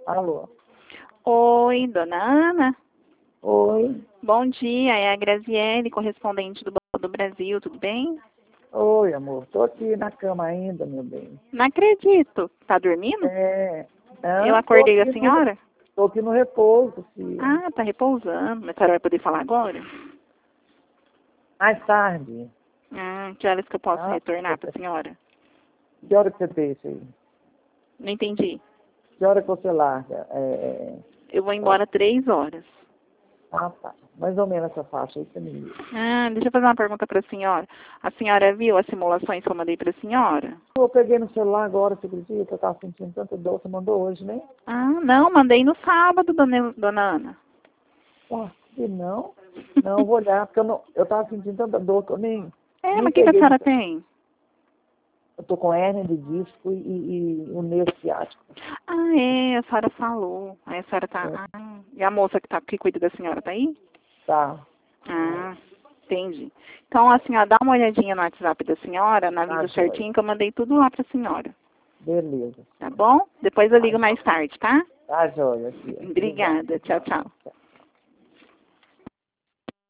Alô? Oi, dona Ana. Oi. Bom dia, é a Graziele, correspondente do Banco do Brasil, tudo bem? Oi, amor. Tô aqui na cama ainda, meu bem. Não acredito. Tá dormindo? Eu Tô acordei a aqui senhora? tô aqui no repouso, filha. Ah, tá repousando. Mas a senhora vai poder falar agora? Mais tarde. Que horas que eu posso Ah, retornar pra senhora? que hora que você deixa aí? Não entendi. Que hora que você larga? Eu vou embora 3 horas. Ah, tá. Mais ou menos essa faixa aí, você me liga. Deixa eu fazer uma pergunta pra senhora. A senhora viu as simulações que eu mandei pra senhora? Eu peguei no celular agora, você acredita? Eu tava sentindo tanta dor, você mandou hoje, né? Não, mandei no sábado, dona Ana. Ah, e não? Não, eu vou olhar, porque eu tava sentindo tanta dor que eu nem Mas o que a peguei. senhora tem? Eu tô com hérnia de disco e o nervo ciático. A senhora falou. Aí a senhora tá. É, E a moça que cuida da senhora tá aí? tá. Entendi. Então a senhora dá uma olhadinha no WhatsApp da senhora, Tá, avisa joia. certinho que eu mandei tudo lá pra senhora. Beleza. Tá bom? Depois eu ligo mais tarde, tá? Tá, joia, tia. Obrigado. Obrigada. Tchau, tchau.